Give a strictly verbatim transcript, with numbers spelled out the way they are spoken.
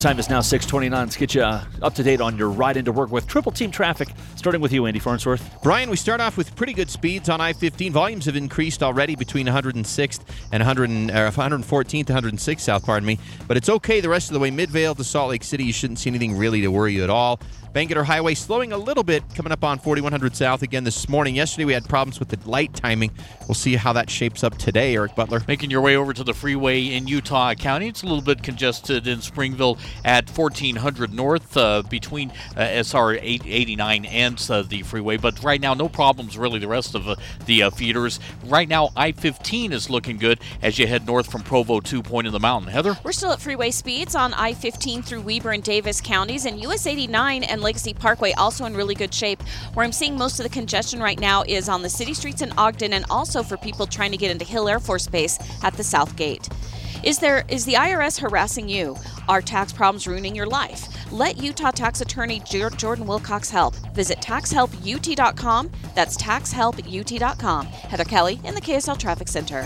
Time is now six twenty-nine. Let's get you uh, up to date on your ride into work with Triple Team Traffic. Starting with you, Andy Farnsworth. Brian, we start off with pretty good speeds on I fifteen. Volumes have increased already between one hundred sixth and one hundred, or one fourteenth to one hundred sixth South, pardon me. But it's okay the rest of the way. Midvale to Salt Lake City, you shouldn't see anything really to worry you at all. Bangerter Highway slowing a little bit coming up on forty-one hundred South again this morning. Yesterday we had problems with the light timing. We'll see how that shapes up today, Eric Butler. Making your way over to the freeway in Utah County. It's a little bit congested in Springville at fourteen hundred North uh, between uh, S R eight eighty-nine and uh, the freeway. But right now, no problems really the rest of uh, the uh, feeders. Right now, I fifteen is looking good as you head north from Provo to Point in the Mountain. Heather? We're still at freeway speeds on I fifteen through Weber and Davis counties, and U S eighty-nine and Legacy Parkway also in really good shape. Where I'm seeing most of the congestion right now is on the city streets in Ogden, and also for people trying to get into Hill Air Force Base at the South Gate. Is there is the I R S harassing you? Are tax problems ruining your life? Let Utah tax attorney Jordan Wilcox help. Visit tax help U T dot com. That's tax help U T dot com. Heather Kelly in the K S L Traffic Center.